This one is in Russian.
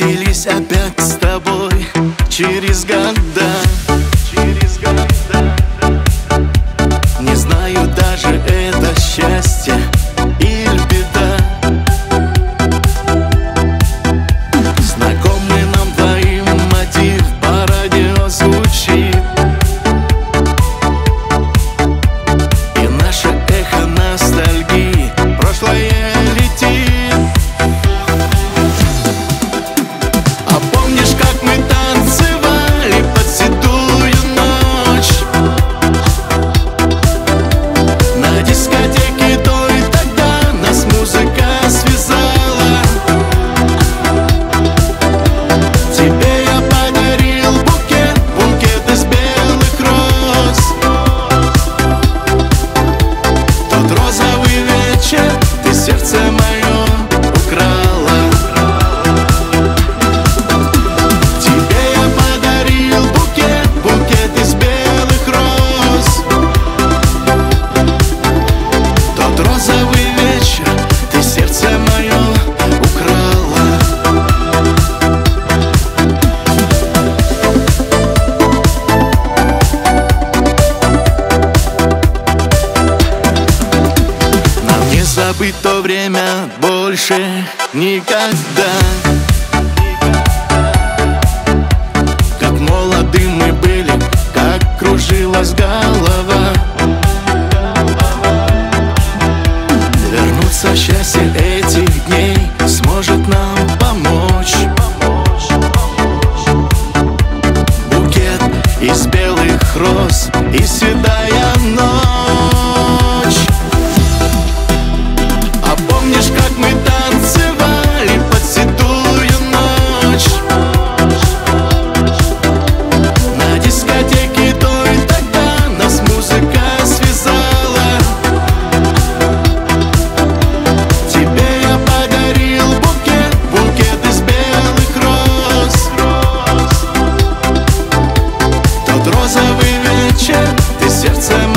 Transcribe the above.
встретились опять с тобой через года. Не знаю даже, это счастье или беда. Знакомый нам двоим мотив по радио звучит, и наше эхо ностальгии прошлое летит. А помнишь, как мы танцевали под седую ночь на дискотеке той, тогда нас музыка связала. Тебе я подарил букет из белых роз. Тот розовый вечер ты сердце мое украла. Тебе я подарил букет из белых роз. Тот розовый вечер ты сердце мое украла. Нам не забыть то время больше никогда. Как молоды мы были, как кружилась голова. Вернуться счастье этих дней сможет нам помочь. Букет из белых роз и седая ночь. А помнишь, как мы танцевали под седую ночь на дискотеке той, тогда нас музыка связала. Тебе я подарил букет из белых роз. Тот розовый вечер ты сердце